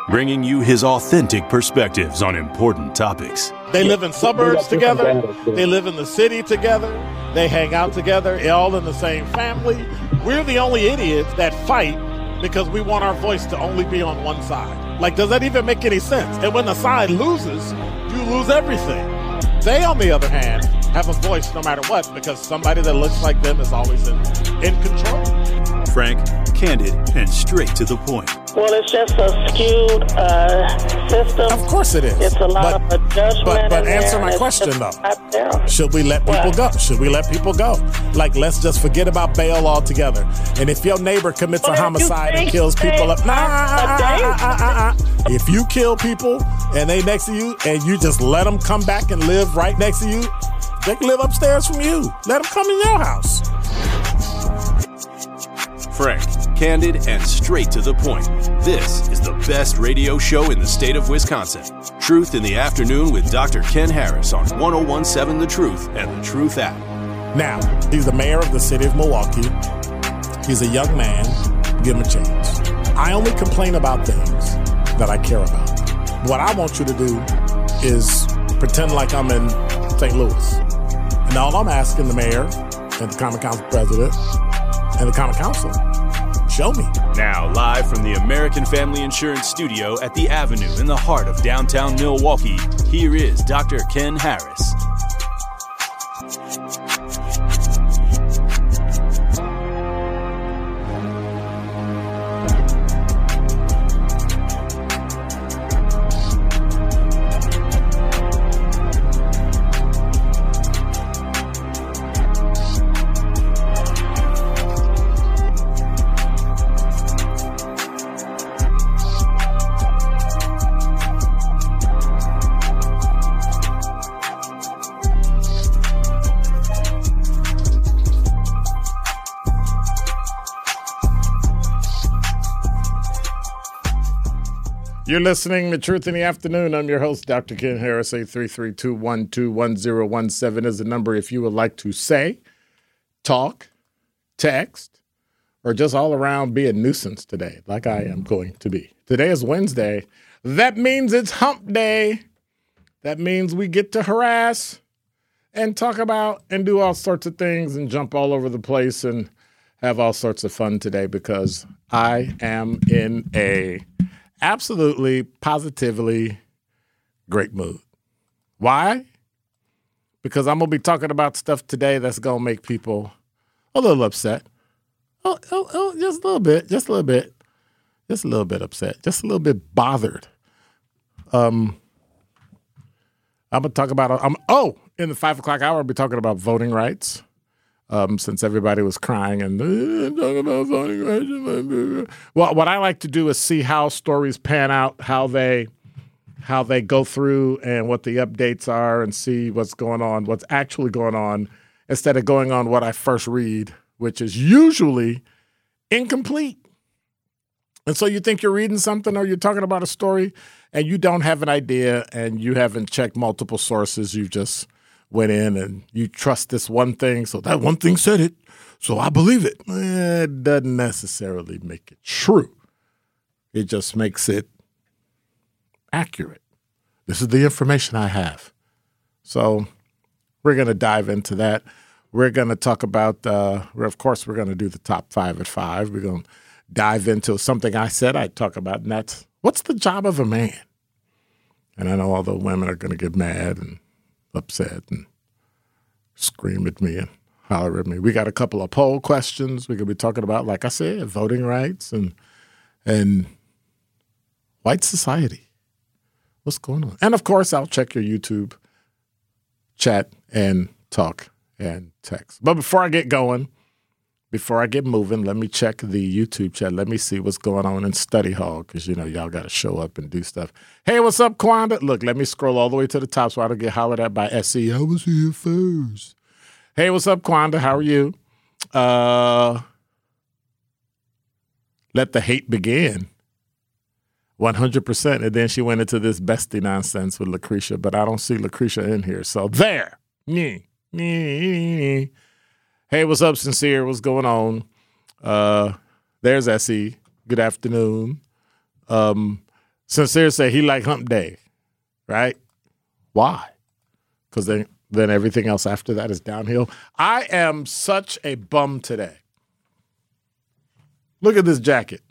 bringing you his authentic perspectives on important topics. They live in suburbs together. They live in the city together. They hang out together, all in the same family. We're the only idiots that fight because we want our voice to only be on one side. Like, does that even make any sense? And when the side loses, you lose everything. They, on the other hand, have a voice no matter what because somebody that looks like them is always in control. Frank, candid, and straight to the point. Well, it's just a skewed system. Of course it is. It's a lot of judgment. But answer my question, though. Should we let people go? Should we let people go? Like, let's just forget about bail altogether. And if your neighbor commits a homicide and kills people up, if you kill people and they next to you and you just let them come back and live right next to you, they can live upstairs from you. Let them come in your house. Frank, candid, and straight to the point. This is the best radio show in the state of Wisconsin. Truth in the Afternoon with Dr. Ken Harris on 1017 The Truth and The Truth app. Now, he's the mayor of the city of Milwaukee. He's a young man. Give him a chance. I only complain about things that I care about. What I want you to do is pretend like I'm in St. Louis. And all I'm asking the mayor and the Common Council president and the Common Council, show me. Now, live from the American Family Insurance Studio at the Avenue in the heart of downtown Milwaukee, here is Dr. Ken Harris. You're listening to Truth in the Afternoon. I'm your host, Dr. Ken Harris. 833-212-1017 is the number if you would like to say, talk, text, or just all around be a nuisance today, like I am going to be. Today is Wednesday. That means it's hump day. That means we get to harass and talk about and do all sorts of things and jump all over the place and have all sorts of fun today because I am in a absolutely, positively great mood. Why? Because I'm going to be talking about stuff today that's going to make people a little upset. Just a little bit. Just a little bit. Just a little bit upset. Just a little bit bothered. I'm going to talk about, in the 5 o'clock hour, I'll be talking about voting rights. Since everybody was crying and talking about voting rights. Well, what I like to do is see how stories pan out, how they go through and what the updates are and see what's going on, what's actually going on, instead of going on what I first read, which is usually incomplete. And so you think you're reading something or you're talking about a story and you don't have an idea and you haven't checked multiple sources. You just went in and you trust this one thing, so that one thing said it, so I believe it. It doesn't necessarily make it true. It just makes it accurate. This is the information I have. So we're going to dive into that. We're going to talk about, of course, we're going to do the top 5 at 5. We're going to dive into something I said I'd talk about, and that's what's the job of a man? And I know all the women are going to get mad and upset and scream at me and holler at me. We got a couple of poll questions. We're going to be talking about, like I said, voting rights and white society. What's going on? And, of course, I'll check your YouTube chat and talk and text. But before I get going, before I get moving, let me check the YouTube chat. Let me see what's going on in study hall because, y'all got to show up and do stuff. Hey, what's up, Kwanda? Look, let me scroll all the way to the top so I don't get hollered at by SE. I was here first. Hey, what's up, Kwanda? How are you? Let the hate begin. 100%. And then she went into this bestie nonsense with Lucretia, but I don't see Lucretia in here. So there. Hey, what's up, Sincere? What's going on? There's SE. Good afternoon. Sincere said he like hump day, right? Why? Because then everything else after that is downhill. I am such a bum today. Look at this jacket.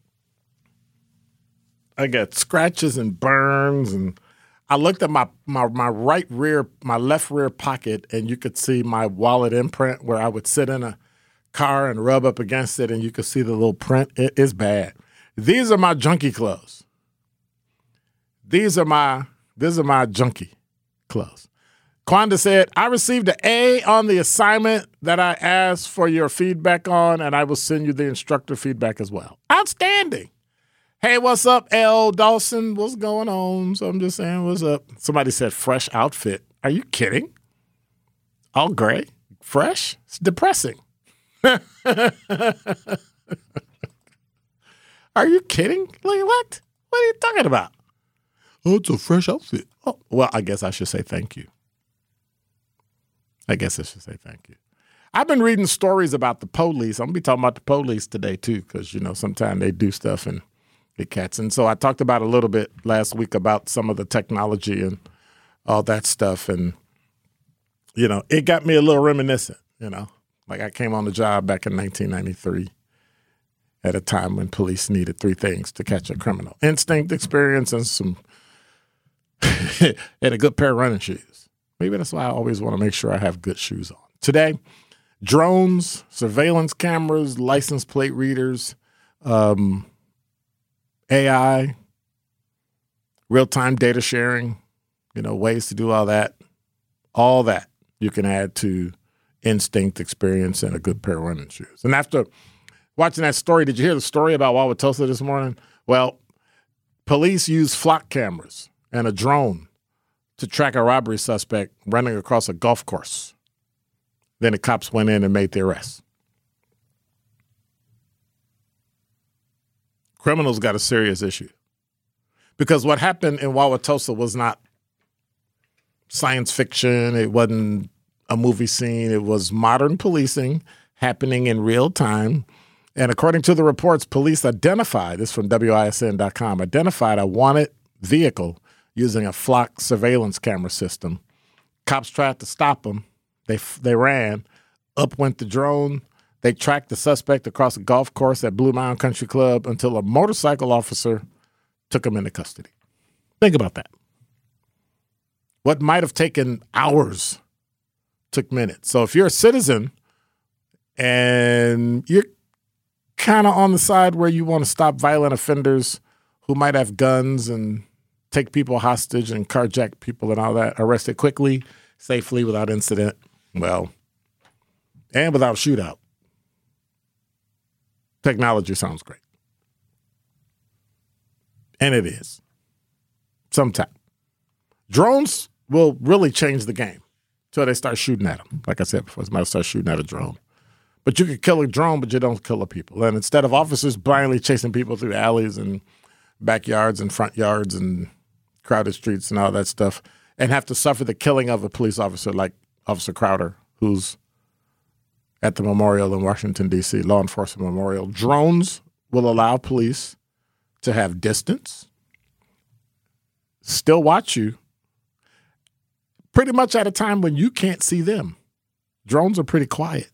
I got scratches and burns, and I looked at my left rear pocket, and you could see my wallet imprint where I would sit in a car and rub up against it, and you could see the little print. It is bad. These are my junkie clothes. These are my junkie clothes. Quanda said, I received an A on the assignment that I asked for your feedback on, and I will send you the instructor feedback as well. Outstanding. Hey, what's up, L. Dawson? What's going on? So I'm just saying, what's up? Somebody said fresh outfit. Are you kidding? All gray? Fresh? It's depressing. Are you kidding? Like, what? What are you talking about? Oh, it's a fresh outfit. Oh, well, I guess I should say thank you. I've been reading stories about the police. I'm going to be talking about the police today, too, because, sometimes they do stuff and get cats. And so I talked about a little bit last week about some of the technology and all that stuff. And, it got me a little reminiscent, Like I came on the job back in 1993 at a time when police needed three things to catch a criminal: instinct, experience, and and a good pair of running shoes. Maybe that's why I always want to make sure I have good shoes on. Today, drones, surveillance cameras, license plate readers, AI, real-time data sharing, ways to do all that. All that you can add to instinct, experience, and a good pair of running shoes. And after watching that story, did you hear the story about Wauwatosa this morning? Well, police used flock cameras and a drone to track a robbery suspect running across a golf course. Then the cops went in and made the arrest. Criminals got a serious issue. Because what happened in Wauwatosa was not science fiction. It wasn't a movie scene. It was modern policing happening in real time. And according to the reports, police identified, this from WISN.com, identified a wanted vehicle using a flock surveillance camera system. Cops tried to stop them. They ran. Up went the drone. They tracked the suspect across a golf course at Blue Mountain Country Club until a motorcycle officer took him into custody. Think about that. What might have taken hours took minutes. So if you're a citizen and you're kind of on the side where you want to stop violent offenders who might have guns and take people hostage and carjack people and all that, arrested quickly, safely, without incident, and without shootout. Technology sounds great. And it is. Sometime. Drones will really change the game until they start shooting at them. Like I said before, somebody start shooting at a drone. But you can kill a drone, but you don't kill the people. And instead of officers blindly chasing people through alleys and backyards and front yards and crowded streets and all that stuff, and have to suffer the killing of a police officer like Officer Crowder, who's at the memorial in Washington, D.C., law enforcement memorial. Drones will allow police to have distance, still watch you, pretty much at a time when you can't see them. Drones are pretty quiet.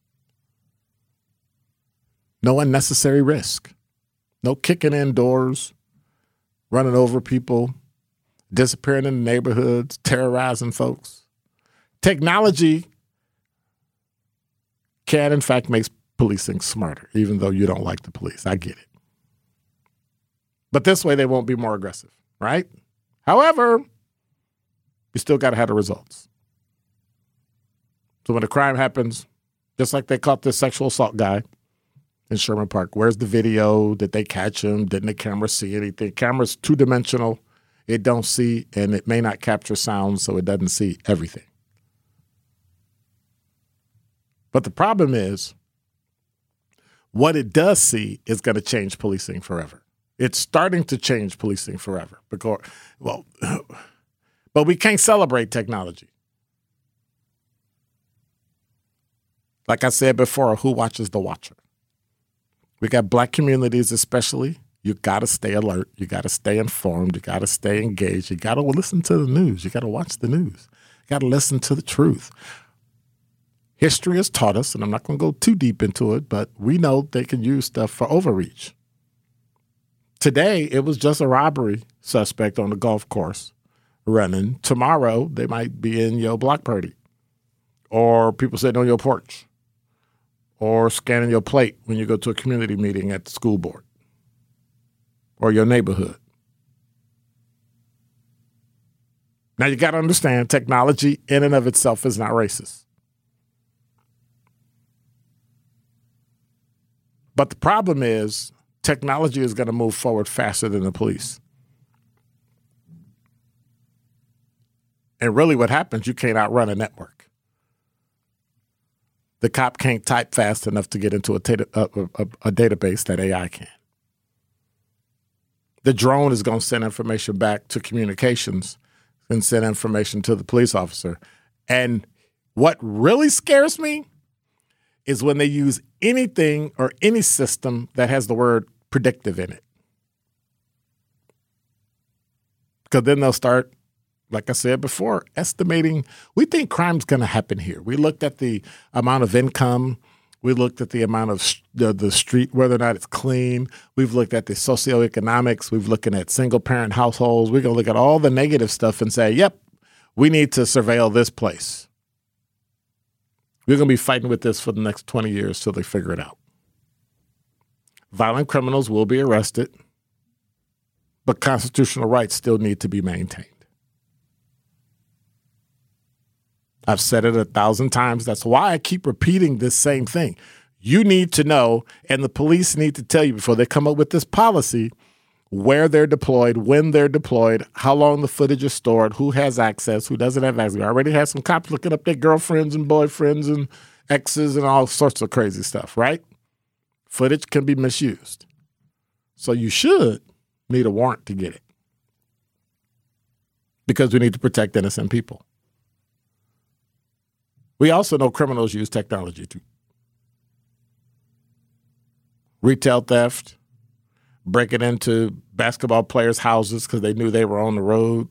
No unnecessary risk. No kicking in doors, running over people, disappearing in the neighborhoods, terrorizing folks. Technology can, in fact, make policing smarter, even though you don't like the police. I get it. But this way, they won't be more aggressive, right? However, you still got to have the results. So when a crime happens, just like they caught this sexual assault guy in Sherman Park, where's the video? Did they catch him? Didn't the camera see anything? Camera's two-dimensional. It don't see, and it may not capture sound, so it doesn't see everything. But the problem is, what it does see is going to change policing forever. It's starting to change policing forever. Because, but we can't celebrate technology. Like I said before, who watches the watcher? We got black communities especially You got to stay alert. You got to stay informed. You got to stay engaged. You got to listen to the news. You got to watch the news. You got to listen to the truth. History has taught us, and I'm not going to go too deep into it, but we know they can use stuff for overreach. Today, it was just a robbery suspect on the golf course running. Tomorrow, they might be in your block party, or people sitting on your porch, or scanning your plate when you go to a community meeting at the school board or your neighborhood. Now, you got to understand, technology in and of itself is not racist. But the problem is technology is going to move forward faster than the police. And really what happens, you can't outrun a network. The cop can't type fast enough to get into a database that AI can. The drone is going to send information back to communications and send information to the police officer. And what really scares me is when they use anything or any system that has the word predictive in it. Because then they'll start, like I said before, estimating. We think crime's going to happen here. We looked at the amount of income. We looked at the amount of the street, whether or not it's clean. We've looked at the socioeconomics. We've looking at single-parent households. We're going to look at all the negative stuff and say, yep, we need to surveil this place. We're going to be fighting with this for the next 20 years till they figure it out. Violent criminals will be arrested, but constitutional rights still need to be maintained. I've said it 1,000 times. That's why I keep repeating this same thing. You need to know, and the police need to tell you before they come up with this policy, where they're deployed, when they're deployed, how long the footage is stored, who has access, who doesn't have access. We already had some cops looking up their girlfriends and boyfriends and exes and all sorts of crazy stuff, right? Footage can be misused. So you should need a warrant to get it because we need to protect innocent people. We also know criminals use technology too. Retail theft, breaking into basketball players' houses because they knew they were on the road.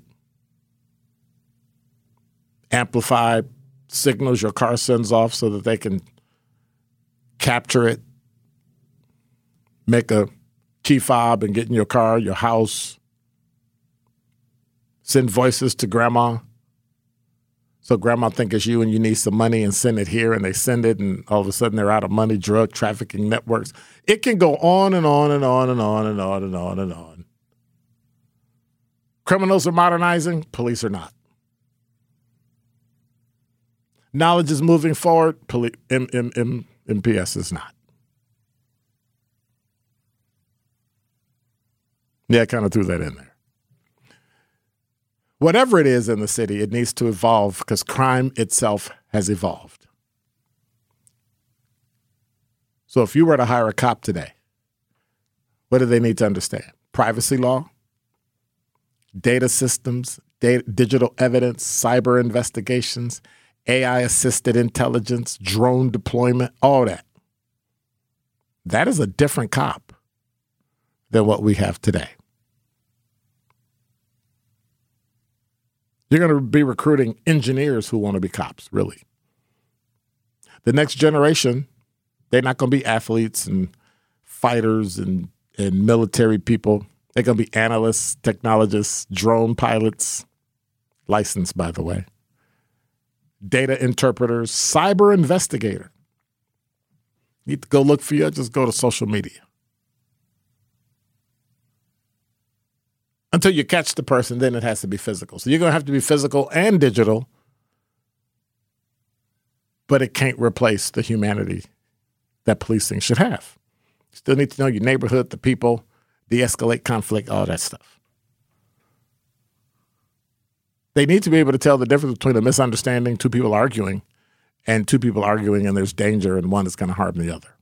Amplify signals your car sends off so that they can capture it. Make a key fob and get in your car, your house. Send voices to grandma. So grandma think it's you and you need some money and send it here, and they send it, and all of a sudden they're out of money, drug trafficking networks. It can go on and on and on and on and on and on and on. Criminals are modernizing, police are not. Knowledge is moving forward, MPS is not. Yeah, I kind of threw that in there. Whatever it is in the city, it needs to evolve because crime itself has evolved. So if you were to hire a cop today, what do they need to understand? Privacy law, data systems, digital evidence, cyber investigations, AI-assisted intelligence, drone deployment, all that. That is a different cop than what we have today. You're going to be recruiting engineers who want to be cops, really. The next generation, they're not going to be athletes and fighters and military people. They're going to be analysts, technologists, drone pilots, licensed, by the way, data interpreters, cyber investigator. Need to go look for you, just go to social media. Until you catch the person, then it has to be physical. So you're going to have to be physical and digital, but it can't replace the humanity that policing should have. You still need to know your neighborhood, the people, de-escalate conflict, all that stuff. They need to be able to tell the difference between a misunderstanding, two people arguing, and two people arguing and there's danger and one is going to harm the other.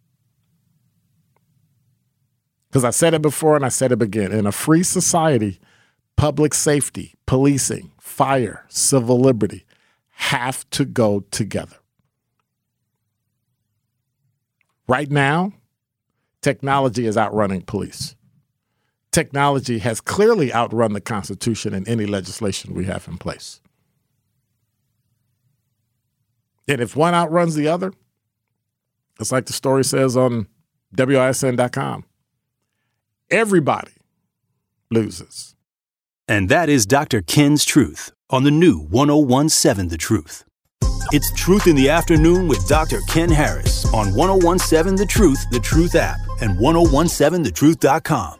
Because I said it before and I said it again. In a free society, public safety, policing, fire, civil liberty have to go together. Right now, technology is outrunning police. technology has clearly outrun the Constitution and any legislation we have in place. And if one outruns the other, it's like the story says on WISN.com. Everybody loses. And that is Dr. Ken's Truth on the new 1017 The Truth. It's Truth in the Afternoon with Dr. Ken Harris on 1017 The Truth app, and 1017thetruth.com.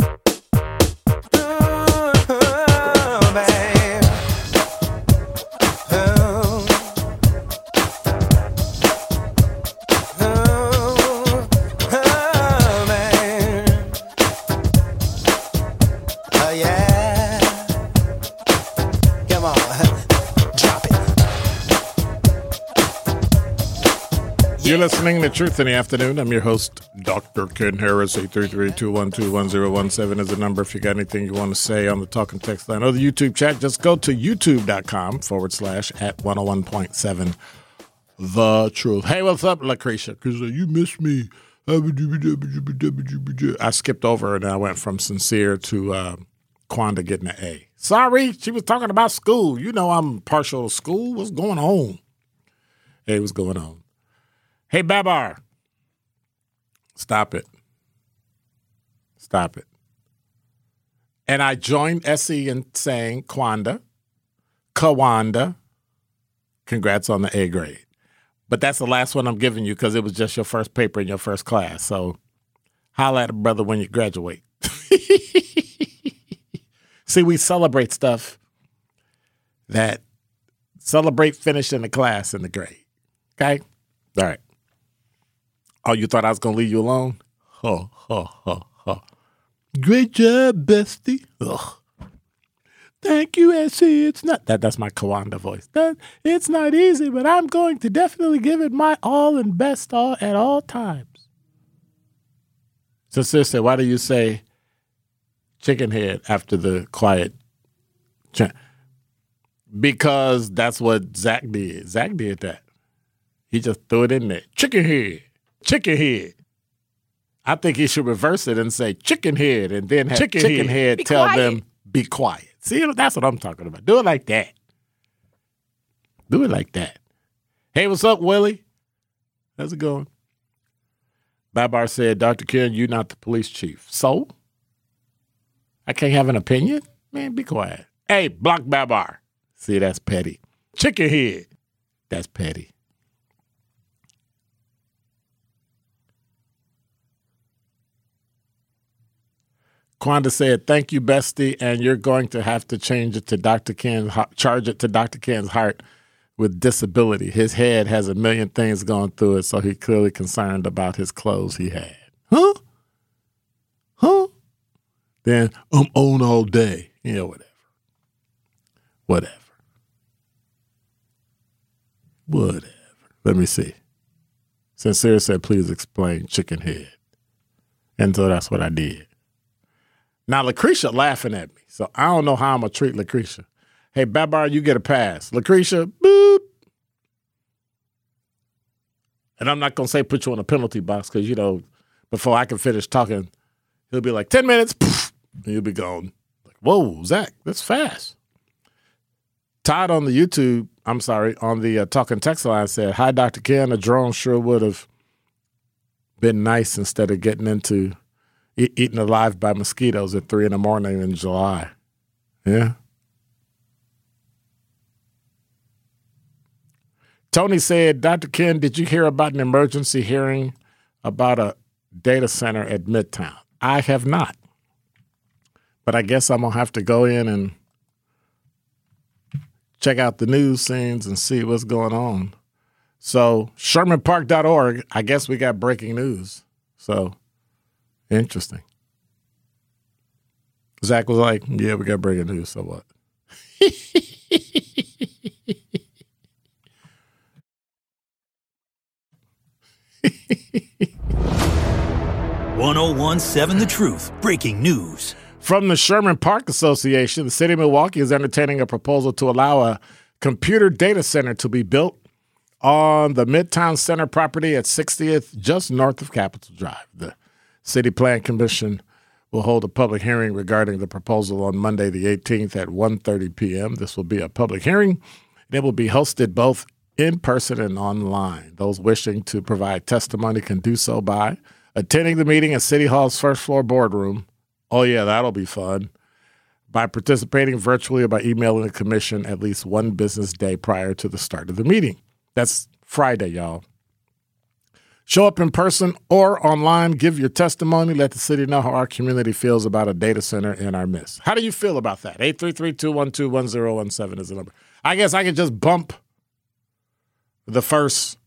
You're listening to Truth in the Afternoon. I'm your host, Dr. Ken Harris. 833-212-1017 is the number if you got anything you want to say on the talk and text line or the YouTube chat. Just go to youtube.com/@101.7 The Truth. Hey, what's up, Lucretia? Because you missed me. I skipped over and I went from sincere to Quanda getting an A. Sorry, she was talking about school. You know I'm partial to school. What's going on? Hey, what's going on? Hey, Babar, stop it. Stop it. And I joined Essie in saying Kawanda, congrats on the A grade. But that's the last one I'm giving you because it was just your first paper in your first class. So holla at a brother when you graduate. See, we celebrate stuff that celebrate finishing the class in the grade. Okay? All right. Oh, you thought I was going to leave you alone? Ho, ho, ho, ho. Great job, bestie. Ugh. Thank you, Essie. It's not that's my Kawanda voice. It's not easy, but I'm going to definitely give it my all and best all at all times. So, sister, why do you say chicken head after the quiet chant? Because that's what Zach did. Zach did that. He just threw it in there. Chicken head. Chicken head. I think he should reverse it and say chicken head and then have chicken head tell them be quiet. See, that's what I'm talking about. Do it like that. Do it like that. Hey, what's up, Willie? How's it going? Babar said, Dr. Ken, you're not the police chief. So? I can't have an opinion? Man, be quiet. Hey, block Babar. See, that's petty. Chicken head. That's petty. Quanda said, thank you, bestie, and you're going to have to change it to Dr. Ken's, charge it to Dr. Ken's heart with disability. His head has a million things going through it, so he's clearly concerned about his clothes he had. Huh? Then I'm on all day. Yeah, whatever. Let me see. Sincere said, please explain chicken head. And so that's what I did. Now, Lucretia laughing at me, so I don't know how I'm going to treat Lucretia. Hey, Babar, you get a pass. Lucretia, boop. And I'm not going to say put you on a penalty box because, before I can finish talking, he'll be like, 10 minutes, poof, and you'll be gone. Like, whoa, Zach, that's fast. Todd on the on the talking text line said, hi, Dr. Ken, a drone sure would have been nice instead of getting into eaten alive by mosquitoes at 3 a.m. in July. Yeah. Tony said, Dr. Ken, did you hear about an emergency hearing about a data center at Midtown? I have not. But I guess I'm going to have to go in and check out the news scenes and see what's going on. So, ShermanPark.org, I guess we got breaking news. So, interesting. Zach was like, yeah, we got breaking news, so what? 1017 The Truth, breaking news. From the Sherman Park Association, the city of Milwaukee is entertaining a proposal to allow a computer data center to be built on the Midtown Center property at 60th, just north of Capitol Drive. The City Plan Commission will hold a public hearing regarding the proposal on Monday, the 18th at 1:30 p.m. This will be a public hearing. It will be hosted both in person and online. Those wishing to provide testimony can do so by attending the meeting at City Hall's first floor boardroom. Oh, yeah, that'll be fun. By participating virtually or by emailing the commission at least one business day prior to the start of the meeting. That's Friday, y'all. Show up in person or online, give your testimony, let the city know how our community feels about a data center in our midst. How do you feel about that? 833-212-1017 is the number. I guess I could just bump the first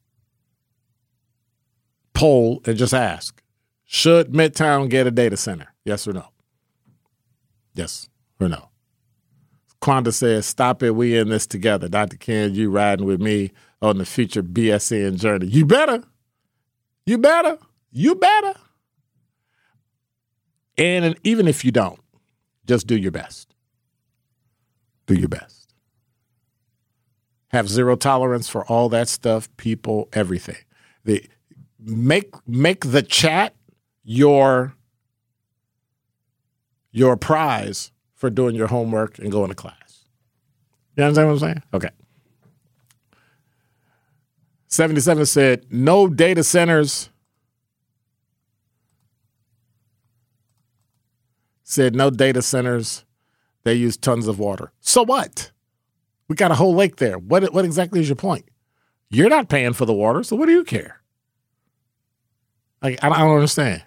poll and just ask, should Midtown get a data center? Yes or no? Yes or no? Quanda says, stop it, we in this together. Dr. Ken, you riding with me on the future BSN journey. You better. You better. You better. And even if you don't, just do your best. Do your best. Have zero tolerance for all that stuff, people, everything. Make the chat your prize for doing your homework and going to class. You understand what I'm saying? Okay. 77 said, no data centers. Said no data centers. They use tons of water. So what? We got a whole lake there. What exactly is your point? You're not paying for the water, so what do you care? Like, I don't understand.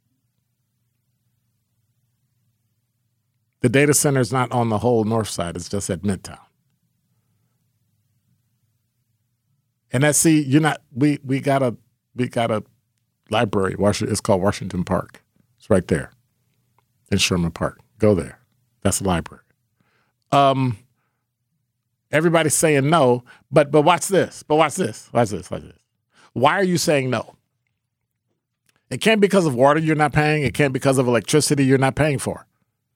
The data center is not on the whole north side. It's just at Midtown. And we got a library. It's called Washington Park. It's right there in Sherman Park. Go there. That's the library. Everybody's saying no, but watch this. Watch this. Why are you saying no? It can't be because of water you're not paying. It can't be because of electricity you're not paying for.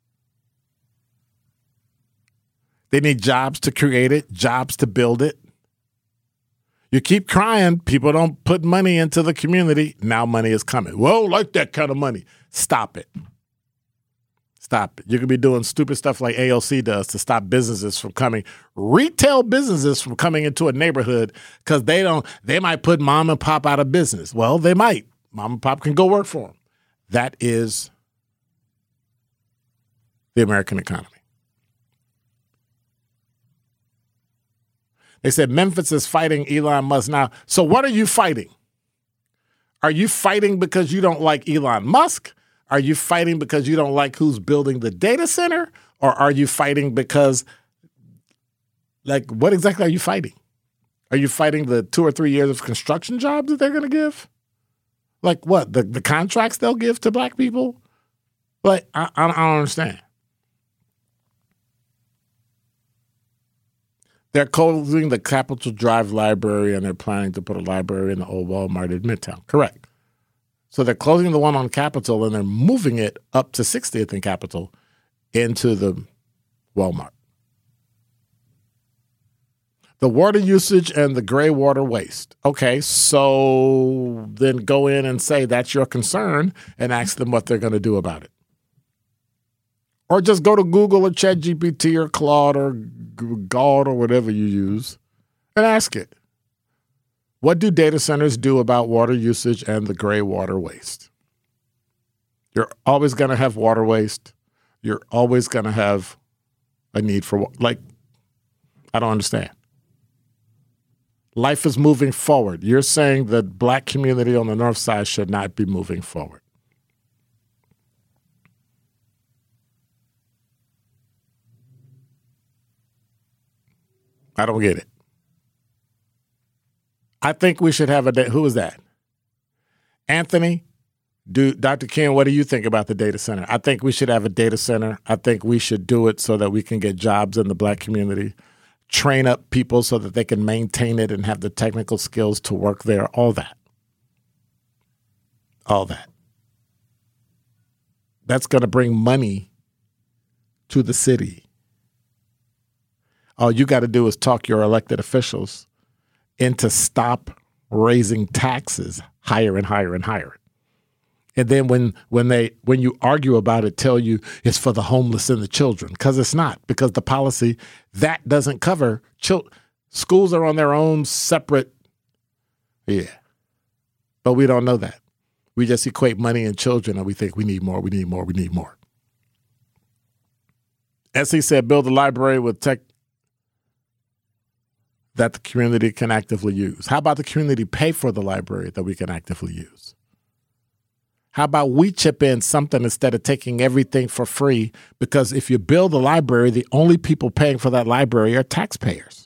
They need jobs to create it, jobs to build it. You keep crying, people don't put money into the community. Now money is coming. Whoa, like that kind of money. Stop it. Stop it. You could be doing stupid stuff like AOC does to stop businesses from coming, retail businesses from coming into a neighborhood because they might put mom and pop out of business. Well, they might. Mom and pop can go work for them. That is the American economy. They said Memphis is fighting Elon Musk now. So what are you fighting? Are you fighting because you don't like Elon Musk? Are you fighting because you don't like who's building the data center? Or are you fighting because, what exactly are you fighting? Are you fighting the 2 or 3 years of construction jobs that they're going to give? Like what? The contracts they'll give to black people? I don't understand. They're closing the Capitol Drive Library, and they're planning to put a library in the old Walmart in Midtown. Correct. So they're closing the one on Capitol, and they're moving it up to 60th and Capitol into the Walmart. The water usage and the gray water waste. Okay, so then go in and say that's your concern and ask them what they're going to do about it. Or just go to Google or ChatGPT or Claude or God or whatever you use and ask it. What do data centers do about water usage and the gray water waste? You're always going to have water waste. You're always going to have a need for, I don't understand. Life is moving forward. You're saying the black community on the north side should not be moving forward. I don't get it. I think we should have who is that? Anthony, Dr. Ken, what do you think about the data center? I think we should have a data center. I think we should do it so that we can get jobs in the black community, train up people so that they can maintain it and have the technical skills to work there, all that. All that. That's going to bring money to the city. All you got to do is talk your elected officials into stop raising taxes higher and higher and higher. And then when you argue about it, tell you it's for the homeless and the children, because it's not, because the policy that doesn't cover schools are on their own separate. Yeah. But we don't know that. We just equate money and children and we think we need more, we need more, we need more. As he said, build a library with tech that the community can actively use. How about the community pay for the library that we can actively use? How about we chip in something instead of taking everything for free? Because if you build a library, the only people paying for that library are taxpayers.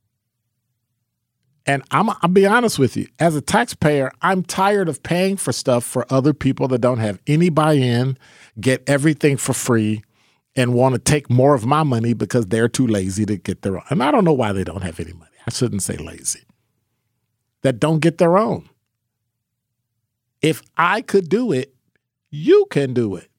And I'll be honest with you, as a taxpayer, I'm tired of paying for stuff for other people that don't have any buy-in, get everything for free, and want to take more of my money because they're too lazy to get their own. And I don't know why they don't have any money. I shouldn't say lazy. That don't get their own. If I could do it, you can do it.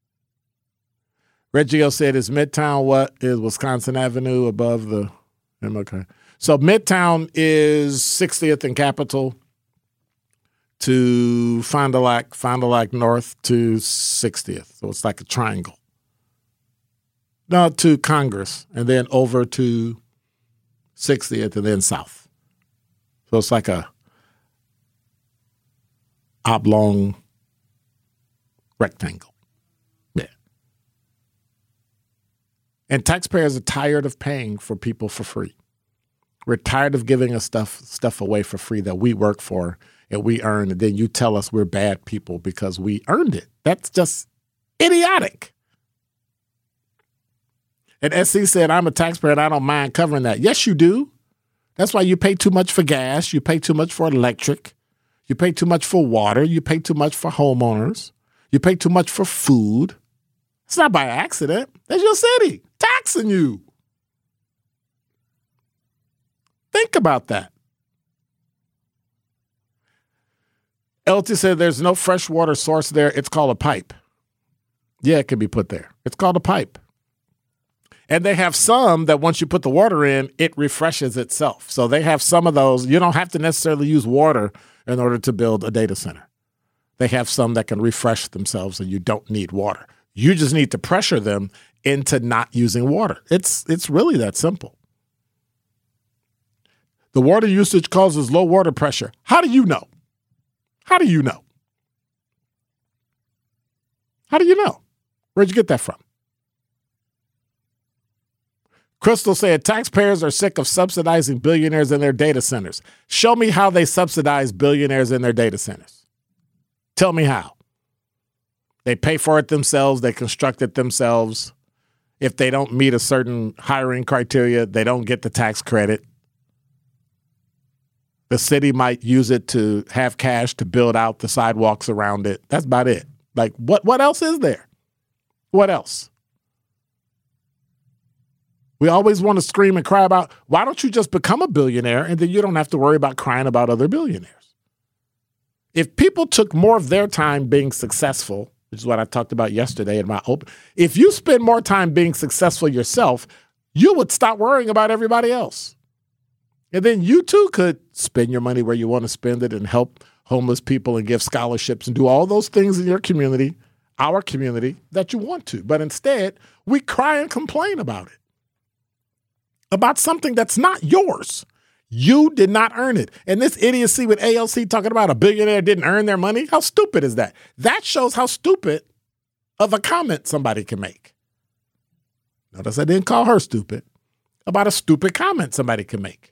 Reggio said, is Midtown what is Wisconsin Avenue above the MLK? So Midtown is 60th and Capitol to Fond du Lac North to 60th. So it's like a triangle. No, to Congress, and then over to 60th, and then south. So it's like a oblong rectangle. Yeah. And taxpayers are tired of paying for people for free. We're tired of giving us stuff away for free that we work for and we earn, and then you tell us we're bad people because we earned it. That's just idiotic. And SC said, I'm a taxpayer and I don't mind covering that. Yes, you do. That's why you pay too much for gas. You pay too much for electric. You pay too much for water. You pay too much for homeowners. You pay too much for food. It's not by accident. That's your city taxing you. Think about that. LT said there's no fresh water source there. It's called a pipe. Yeah, it can be put there. It's called a pipe. And they have some that once you put the water in, it refreshes itself. So they have some of those. You don't have to necessarily use water in order to build a data center. They have some that can refresh themselves and you don't need water. You just need to pressure them into not using water. It's really that simple. The water usage causes low water pressure. How do you know? How do you know? How do you know? Where'd you get that from? Crystal said, taxpayers are sick of subsidizing billionaires in their data centers. Show me how they subsidize billionaires in their data centers. Tell me how. They pay for it themselves. They construct it themselves. If they don't meet a certain hiring criteria, they don't get the tax credit. The city might use it to have cash to build out the sidewalks around it. That's about it. Like, what else is there? What else? We always want to scream and cry about, why don't you just become a billionaire and then you don't have to worry about crying about other billionaires? If people took more of their time being successful, which is what I talked about yesterday in my open, if you spend more time being successful yourself, you would stop worrying about everybody else. And then you too could spend your money where you want to spend it and help homeless people and give scholarships and do all those things in your community, our community, that you want to. But instead, we cry and complain about it. About something that's not yours. You did not earn it. And this idiocy with AOC talking about a billionaire didn't earn their money, how stupid is that? That shows how stupid of a comment somebody can make. Notice I didn't call her stupid. About a stupid comment somebody can make.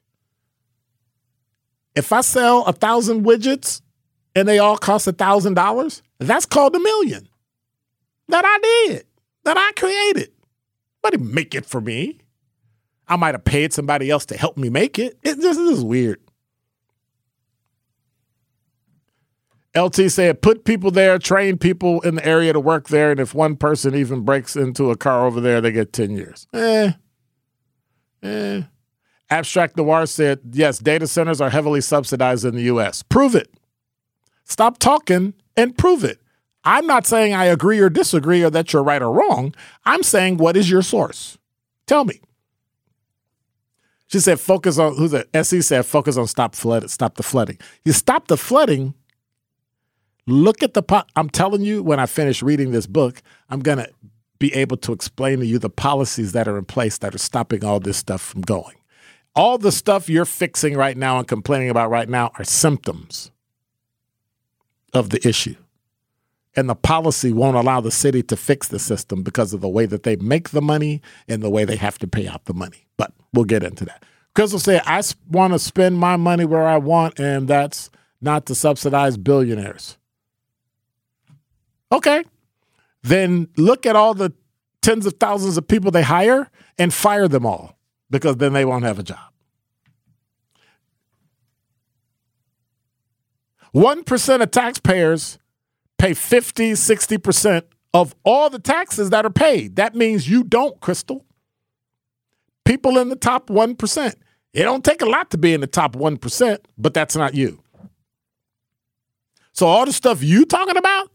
If I sell 1,000 widgets and they all cost $1,000, that's called $1 million. That I did. That I created. Nobody make it for me. I might have paid somebody else to help me make it. This is weird. LT said, put people there, train people in the area to work there, and if one person even breaks into a car over there, they get 10 years. Abstract Noir said, yes, data centers are heavily subsidized in the U.S. Prove it. Stop talking and prove it. I'm not saying I agree or disagree or that you're right or wrong. I'm saying, what is your source? Tell me. She said, focus on, SE said, focus on stop the flooding. You stop the flooding, Look at I'm telling you, when I finish reading this book, I'm going to be able to explain to you the policies that are in place that are stopping all this stuff from going. All the stuff you're fixing right now and complaining about right now are symptoms of the issue. And the policy won't allow the city to fix the system because of the way that they make the money and the way they have to pay out the money. But we'll get into that. Crystal said, I want to spend my money where I want, and that's not to subsidize billionaires. Okay. Then look at all the tens of thousands of people they hire and fire them all, because then they won't have a job. 1% of taxpayers pay 50, 60% of all the taxes that are paid. That means you don't, Crystal. People in the top 1%. It don't take a lot to be in the top 1%, but that's not you. So all the stuff you talking about,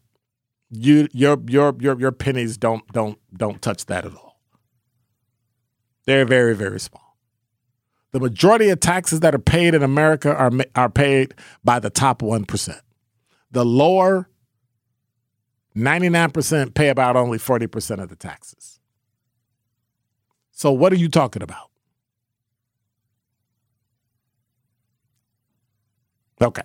your pennies don't touch that at all. They're very, very small. The majority of taxes that are paid in America are paid by the top 1%. The lower 99% pay about only 40% of the taxes. So what are you talking about? Okay.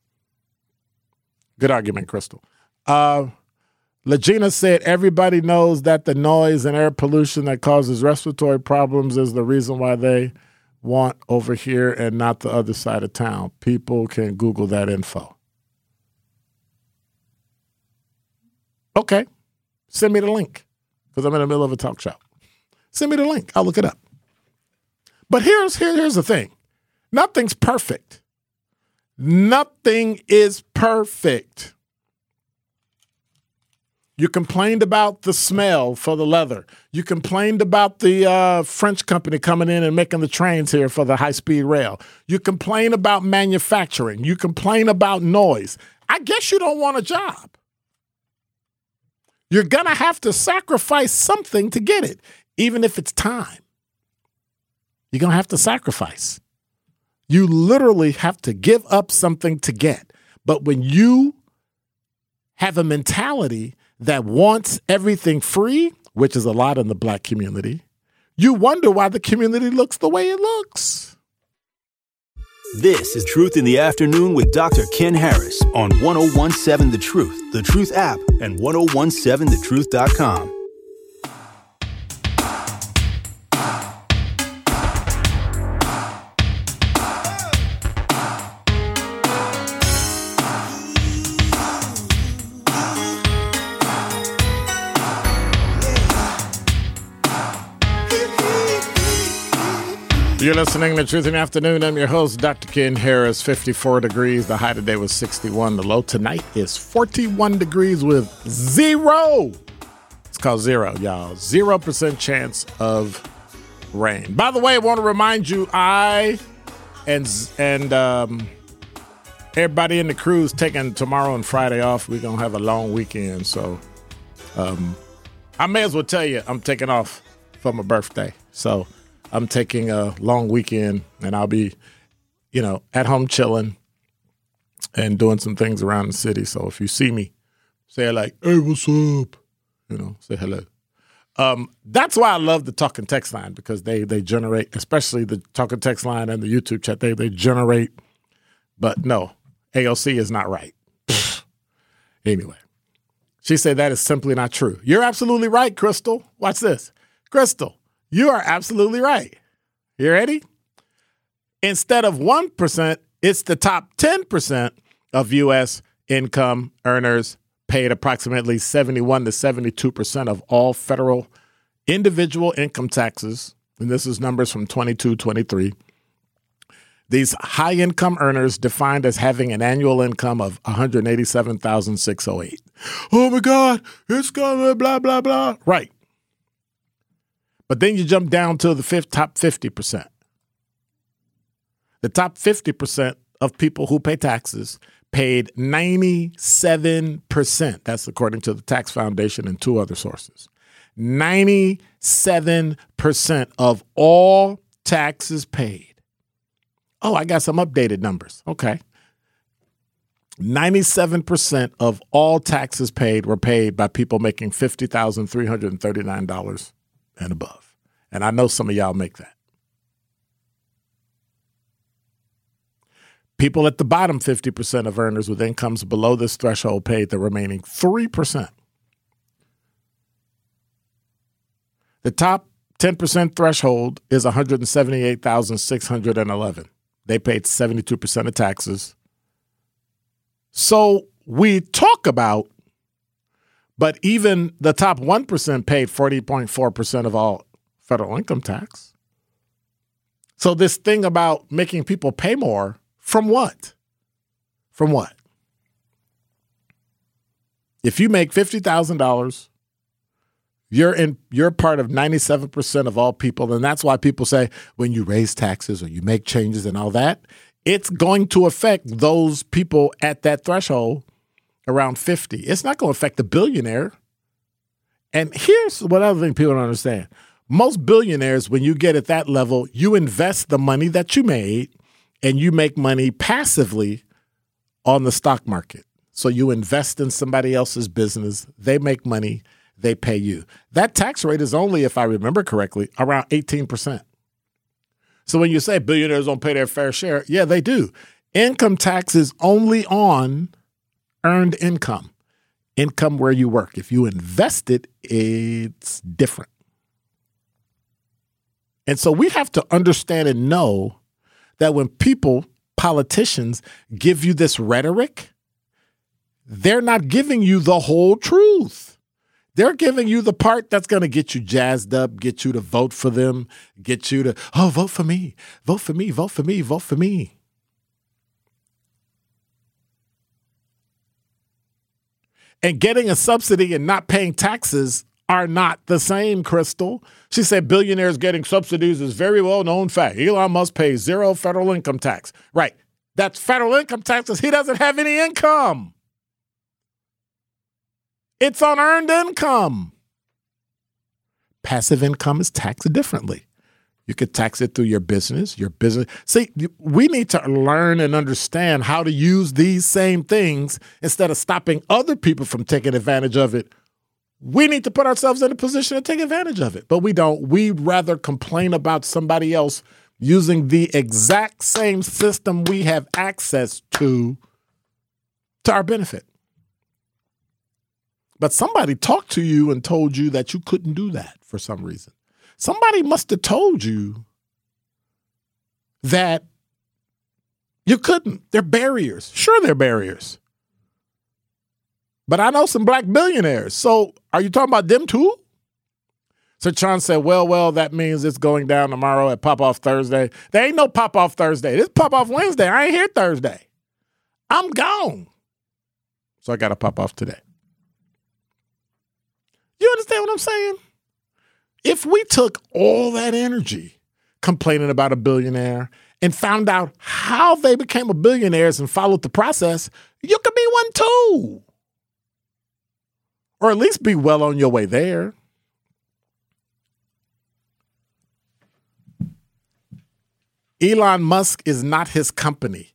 Good argument, Crystal. Legina said everybody knows that the noise and air pollution that causes respiratory problems is the reason why they want over here and not the other side of town. People can Google that info. Okay. Send me the link, because I'm in the middle of a talk show. Send me the link. I'll look it up. But here's the thing. Nothing's perfect. Nothing is perfect. You complained about the smell for the leather. You complained about the French company coming in and making the trains here for the high-speed rail. You complain about manufacturing. You complain about noise. I guess you don't want a job. You're going to have to sacrifice something to get it, even if it's time. You're going to have to sacrifice. You literally have to give up something to get. But when you have a mentality that wants everything free, which is a lot in the black community, you wonder why the community looks the way it looks. This is Truth in the Afternoon with Dr. Ken Harris on 1017 The Truth app, and 1017thetruth.com. You're listening to Truth in the Afternoon. I'm your host, Dr. Ken Harris. 54 degrees. The high today was 61. The low tonight is 41 degrees with zero. It's called zero, y'all. 0% chance of rain. By the way, I want to remind you, I and everybody in the crew is taking tomorrow and Friday off. We're going to have a long weekend. So I may as well tell you I'm taking off for my birthday. So I'm taking a long weekend, and I'll be, at home chilling and doing some things around the city. So if you see me, say like, hey, what's up? Say hello. That's why I love the talk and text line, because they generate, especially the talk and text line and the YouTube chat, they generate. But no, AOC is not right. Anyway, she said that is simply not true. You're absolutely right, Crystal. Watch this. Crystal, you are absolutely right. You ready? Instead of 1%, it's the top 10% of U.S. income earners paid approximately 71 to 72% of all federal individual income taxes. And this is numbers from 22-23. These high-income earners defined as having an annual income of $187,608. Oh, my God, it's gonna blah, blah, blah. Right. But then you jump down to the top 50%. The top 50% of people who pay taxes paid 97%. That's according to the Tax Foundation and two other sources. 97% of all taxes paid. Oh, I got some updated numbers. Okay. 97% of all taxes paid were paid by people making $50,339 and above. And I know some of y'all make that. People at the bottom 50% of earners with incomes below this threshold paid the remaining 3%. The top 10% threshold is $178,611. They paid 72% of taxes. So we talk about, but even the top 1% paid 40.4% of all federal income tax. So this thing about making people pay more, from what? From what? If you make $50,000, you're part of 97% of all people, and that's why people say when you raise taxes or you make changes and all that, it's going to affect those people at that threshold around 50. It's not going to affect the billionaire. And here's what other thing people don't understand. Most billionaires, when you get at that level, you invest the money that you made and you make money passively on the stock market. So you invest in somebody else's business, they make money, they pay you. That tax rate is only, if I remember correctly, around 18%. So when you say billionaires don't pay their fair share, yeah, they do. Income tax is only on earned income, income where you work. If you invest it, it's different. And so we have to understand and know that when people, politicians, give you this rhetoric, they're not giving you the whole truth. They're giving you the part that's going to get you jazzed up, get you to vote for them, get you to, oh, vote for me, vote for me, vote for me, vote for me. And getting a subsidy and not paying taxes are not the same, Crystal. She said billionaires getting subsidies is very well known fact. Elon Musk pays zero federal income tax. Right. That's federal income taxes. He doesn't have any income. It's on earned income. Passive income is taxed differently. You could tax it through your business. See, we need to learn and understand how to use these same things instead of stopping other people from taking advantage of it. We need to put ourselves in a position to take advantage of it, but we don't. We'd rather complain about somebody else using the exact same system we have access to our benefit. But somebody talked to you and told you that you couldn't do that for some reason. Somebody must have told you that you couldn't. They're barriers. Sure, they're barriers. But I know some black billionaires. So are you talking about them too? So Sean said, well, that means it's going down tomorrow at Pop-Off Thursday. There ain't no Pop-Off Thursday. This Pop-Off Wednesday. I ain't here Thursday. I'm gone. So I got to pop off today. You understand what I'm saying? If we took all that energy complaining about a billionaire and found out how they became a billionaires and followed the process, you could be one too. Or at least be well on your way there. Elon Musk is not his company.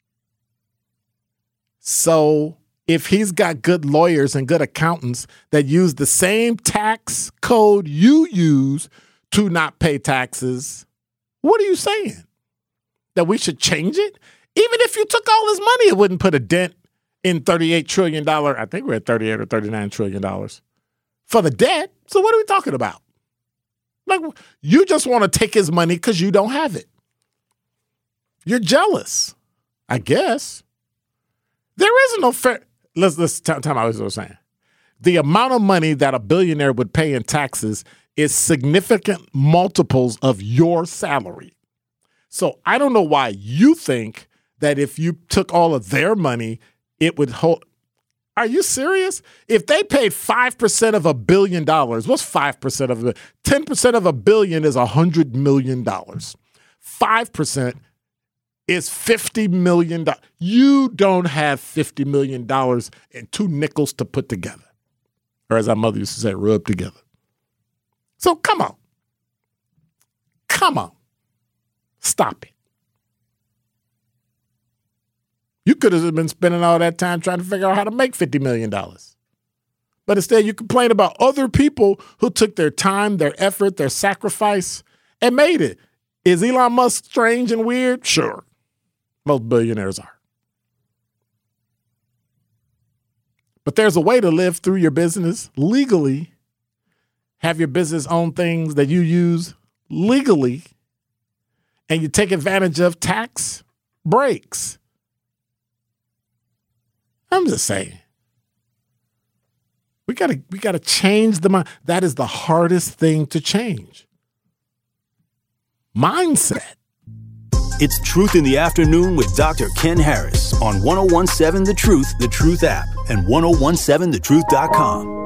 So if he's got good lawyers and good accountants that use the same tax code you use to not pay taxes, what are you saying? That we should change it? Even if you took all his money, it wouldn't put a dent in $38 trillion. I think we're at $38 or $39 trillion for the debt. So what are we talking about? Like, you just want to take his money because you don't have it. You're jealous, I guess. There is no fair. Let's time out what I was saying. The amount of money that a billionaire would pay in taxes is significant multiples of your salary. So I don't know why you think that if you took all of their money, it would hold. Are you serious? If they paid 5% of $1 billion, what's 5% of it? 10% of $1 billion is $100 million. 5% is $50 million. You don't have $50 million and 2 nickels to put together. Or as our mother used to say, rub together. So come on. Come on. Stop it. You could have been spending all that time trying to figure out how to make $50 million. But instead, you complain about other people who took their time, their effort, their sacrifice, and made it. Is Elon Musk strange and weird? Sure. Most billionaires are. But there's a way to live through your business legally, have your business own things that you use legally, and you take advantage of tax breaks. I'm just saying. We gotta change the mind. That is the hardest thing to change. Mindset. It's Truth in the Afternoon with Dr. Ken Harris on 1017 The Truth app, and 1017thetruth.com.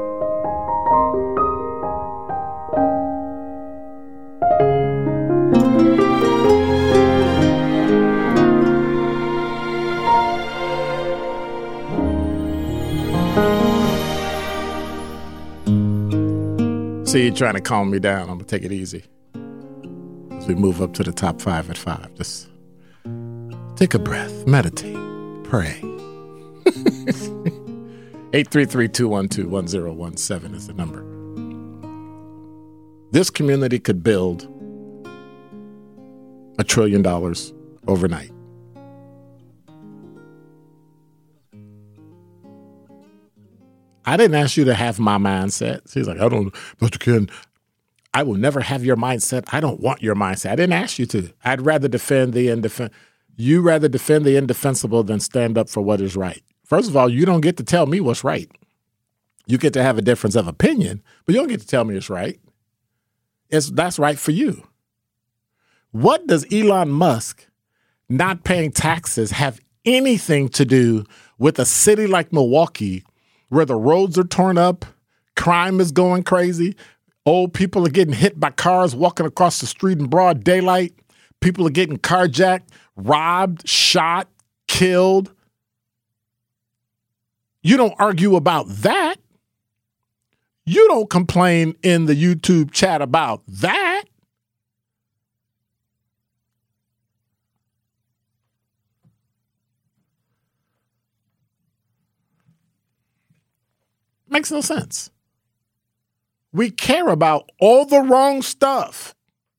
See, you're trying to calm me down. I'm going to take it easy as we move up to the top 5 at 5. Just take a breath, meditate, pray. 833-212-1017 is the number. This community could build $1 trillion overnight. I didn't ask you to have my mindset. She's like, Mr. Ken, I will never have your mindset. I don't want your mindset. I didn't ask you to. I'd rather defend the indefensible. You rather defend the indefensible than stand up for what is right. First of all, you don't get to tell me what's right. You get to have a difference of opinion, but you don't get to tell me it's right. That's right for you. What does Elon Musk not paying taxes have anything to do with a city like Milwaukee, where the roads are torn up, crime is going crazy, old people are getting hit by cars walking across the street in broad daylight, people are getting carjacked, robbed, shot, killed? You don't argue about that. You don't complain in the YouTube chat about that. Makes no sense. We care about all the wrong stuff.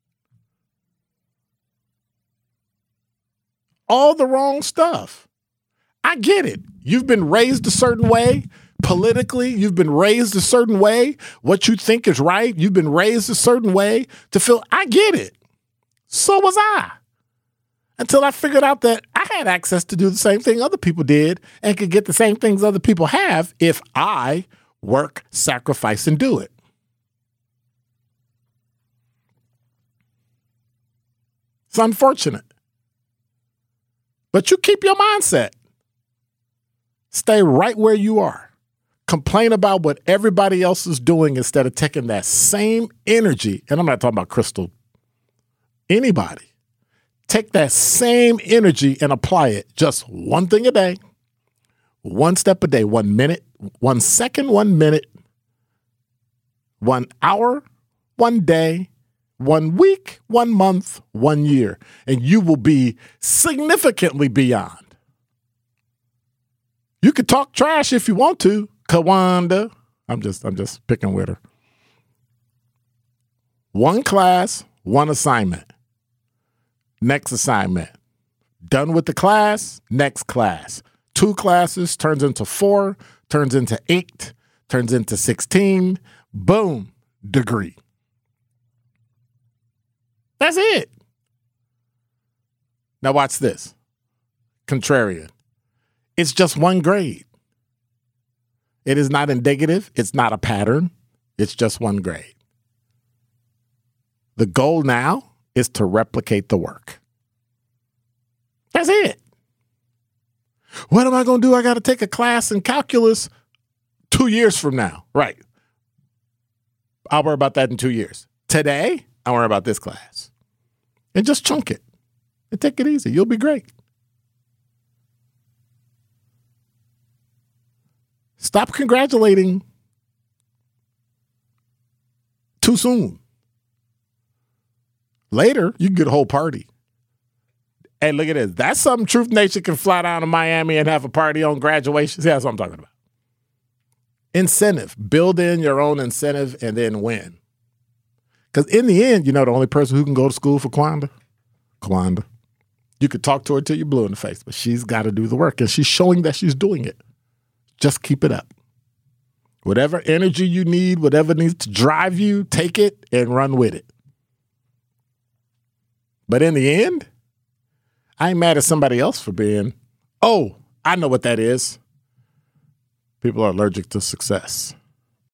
All the wrong stuff. I get it. You've been raised a certain way. Politically, you've been raised a certain way. What you think is right, you've been raised a certain way to feel, I get it. So was I. Until I figured out that I had access to do the same thing other people did and could get the same things other people have if I work, sacrifice, and do it. It's unfortunate. But you keep your mindset. Stay right where you are. Complain about what everybody else is doing instead of taking that same energy. And I'm not talking about Crystal. Anybody. Take that same energy and apply it. Just one thing a day. One step a day. 1 minute. 1 second. 1 minute. 1 hour. 1 day. 1 week. 1 month. 1 year. And you will be significantly beyond. You could talk trash if you want to, Kawanda. I'm just picking with her. 1 class, 1 assignment. Next assignment. Done with the class, next class. 2 classes turns into 4, turns into 8, turns into 16. Boom, degree. That's it. Now watch this. Contrarian. It's just 1 grade. It is not indicative. It's not a pattern. It's just 1 grade. The goal now is to replicate the work. That's it. What am I going to do? I got to take a class in calculus 2 years from now. Right. I'll worry about that in 2 years. Today, I'll worry about this class. And just chunk it. And take it easy. You'll be great. Stop congratulating too soon. Later, you can get a whole party. Hey, look at this. That's something Truth Nation can fly down to Miami and have a party on graduation. See, that's what I'm talking about. Incentive. Build in your own incentive and then win. Because in the end, the only person who can go to school for Kwanda. You could talk to her till you're blue in the face, but she's got to do the work. And she's showing that she's doing it. Just keep it up. Whatever energy you need, whatever needs to drive you, take it and run with it. But in the end, I ain't mad at somebody else for being, I know what that is. People are allergic to success.